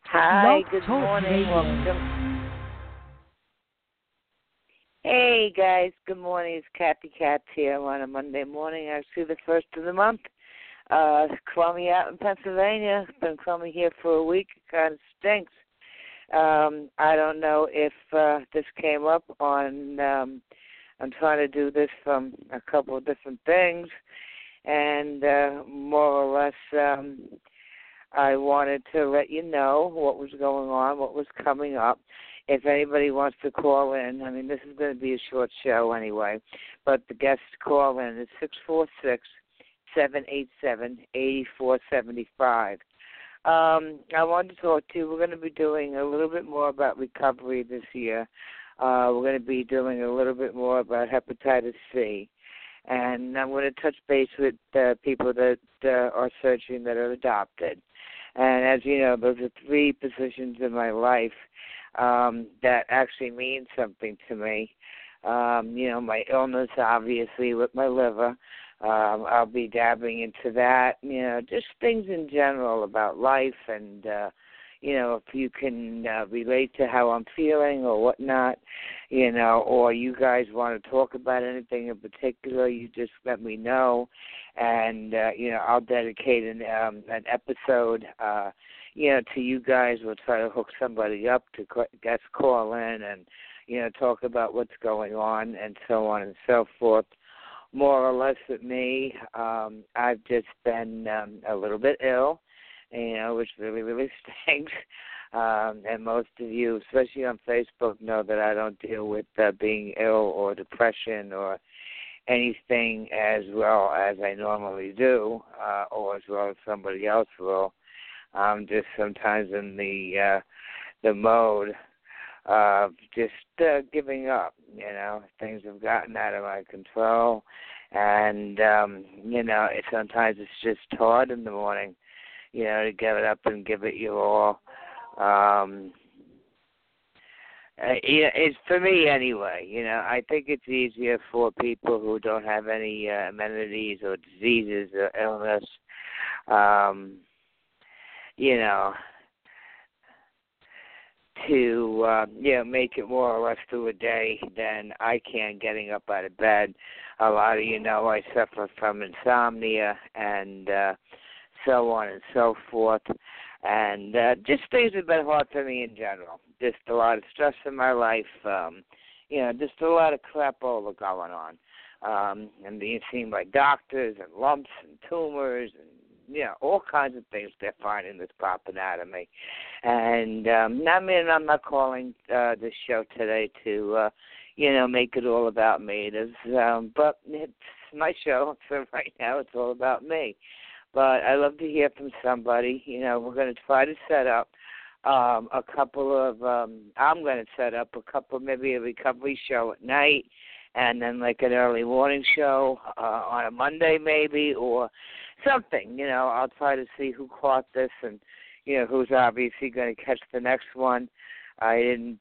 Hi, Blog good Talk morning. Radio. Welcome. Hey guys, good morning. It's Kathy Katz here on a Monday morning, actually the first of the month. Crummy out in Pennsylvania. It's been crummy here for a week. It kind of stinks. I don't know if this came up on, I'm trying to do this from a couple of different things, and more or less I wanted to let you know what was going on, what was coming up. If anybody wants to call in, I mean, this is going to be a short show anyway, but the guests call in is 646-787-8475. I wanted to talk to you. We're going to be doing a little bit more about recovery this year. We're going to be doing a little bit more about hepatitis C. And I'm going to touch base with people that are searching that are adopted. And as you know, those are three positions in my life that actually mean something to me. My illness, obviously, with my liver. I'll be dabbling into that. Just things in general about life and, if you can relate to how I'm feeling or whatnot, or you guys want to talk about anything in particular, you just let me know. And, I'll dedicate an episode, to you guys. We'll try to hook somebody up to guest call in and, talk about what's going on and so on and so forth. More or less with me, I've just been a little bit ill, which really, really stinks. And most of you, especially on Facebook, know that I don't deal with being ill or depression or anything as well as I normally do, or as well as somebody else will. I'm just sometimes in the mode of just giving up. Things have gotten out of my control, and sometimes it's just hard in the morning, to get it up and give it your all. It's for me anyway. I think it's easier for people who don't have any amenities or diseases or illness. To make it more or less through a day than I can getting up out of bed. A lot of you know I suffer from insomnia and so on and so forth. And just things have been hard for me in general. Just a lot of stress in my life. Just a lot of crap over going on. And being seen by doctors and lumps and tumors and all kinds of things they're finding that's popping out of me. And I'm not calling this show today to, make it all about me. But it's my show, so right now it's all about me. But I love to hear from somebody. We're going to try to set up I'm going to set up maybe a recovery show at night, and then like an early morning show on a Monday maybe, or something. I'll try to see who caught this and, who's obviously going to catch the next one. I didn't,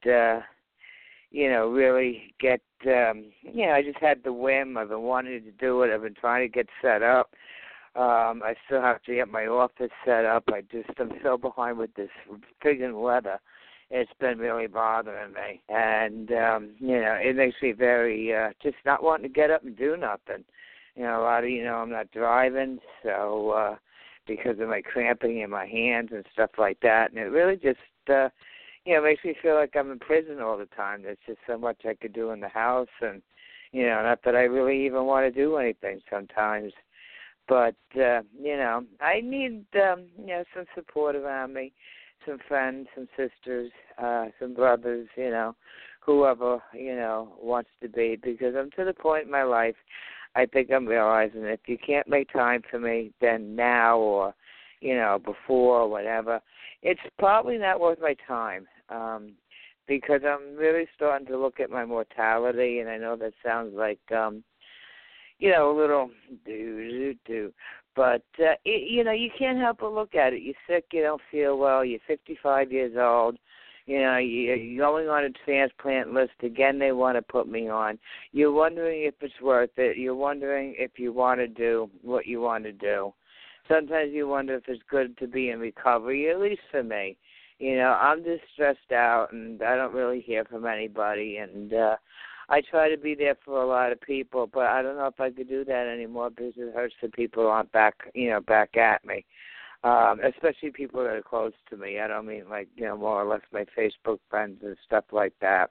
really get, I just had the whim. I've been wanting to do it. I've been trying to get set up. I still have to get my office set up. I'm so behind with this friggin' weather. It's been really bothering me. And, it makes me very, just not wanting to get up and do nothing. A lot of I'm not driving, so because of my cramping in my hands and stuff like that. And it really just, makes me feel like I'm in prison all the time. There's just so much I could do in the house. And, not that I really even want to do anything sometimes. But, I need, some support around me, some friends, some sisters, some brothers, whoever, wants to be. Because I'm to the point in my life, I think I'm realizing if you can't make time for me, then now or, before or whatever, it's probably not worth my time. Because I'm really starting to look at my mortality, and I know that sounds like, a little do. But, you can't help but look at it. You're sick, you don't feel well, you're 55 years old. You're going on a transplant list. Again, they want to put me on. You're wondering if it's worth it. You're wondering if you want to do what you want to do. Sometimes you wonder if it's good to be in recovery, at least for me. I'm just stressed out, and I don't really hear from anybody, and I try to be there for a lot of people, but I don't know if I could do that anymore because it hurts the people who aren't back at me, especially people that are close to me. I don't mean more or less my Facebook friends and stuff like that.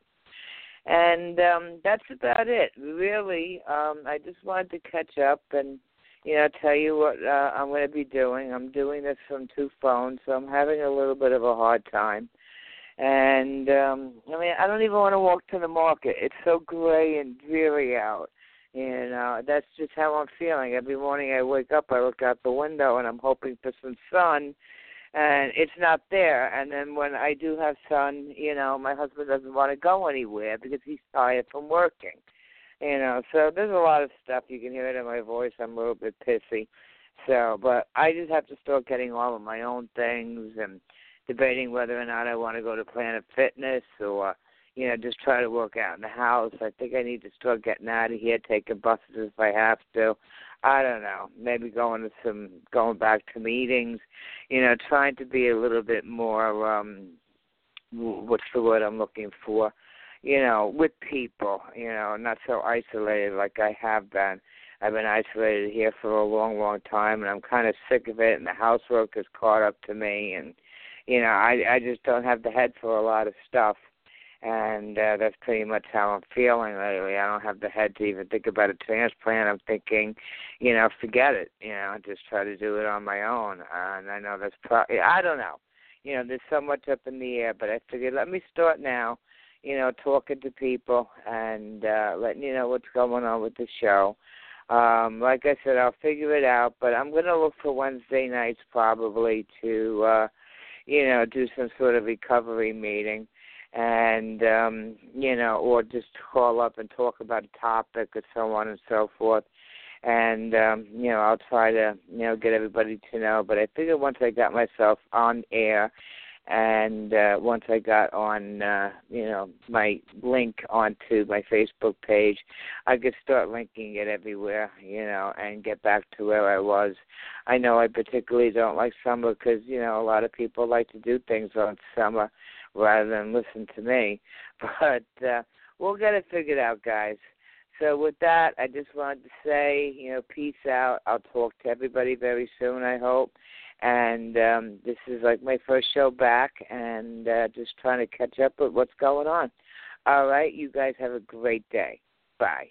And that's about it, really. I just wanted to catch up and, tell you what I'm going to be doing. I'm doing this from 2 phones, so I'm having a little bit of a hard time. And, I don't even want to walk to the market. It's so gray and dreary out. That's just how I'm feeling. Every morning I wake up, I look out the window, and I'm hoping for some sun, and it's not there. And then when I do have sun, my husband doesn't want to go anywhere because he's tired from working. So there's a lot of stuff. You can hear it in my voice. I'm a little bit pissy. But I just have to start getting all of my own things and debating whether or not I want to go to Planet Fitness or, just try to work out in the house. I think I need to start getting out of here, taking buses if I have to. I don't know. Maybe going back to meetings, trying to be a little bit more, what's the word I'm looking for? With people, not so isolated like I have been. I've been isolated here for a long, long time, and I'm kind of sick of it, and the housework has caught up to me, and, I just don't have the head for a lot of stuff, and that's pretty much how I'm feeling lately. I don't have the head to even think about a transplant. I'm thinking, forget it, just try to do it on my own, and I know that's probably, I don't know. There's so much up in the air, but I figured let me start now, talking to people and letting you know what's going on with the show. Like I said, I'll figure it out, but I'm going to look for Wednesday nights probably to, do some sort of recovery meeting and, or just call up and talk about a topic or so on and so forth. And, I'll try to, get everybody to know. But I figure once I got myself on air and once I got on, my link onto my Facebook page, I could start linking it everywhere, and get back to where I was. I know I particularly don't like summer because, a lot of people like to do things on summer rather than listen to me. But we'll get it figured out, guys. So with that, I just wanted to say, peace out. I'll talk to everybody very soon, I hope. And this is like my first show back and just trying to catch up with what's going on. All right, you guys have a great day. Bye.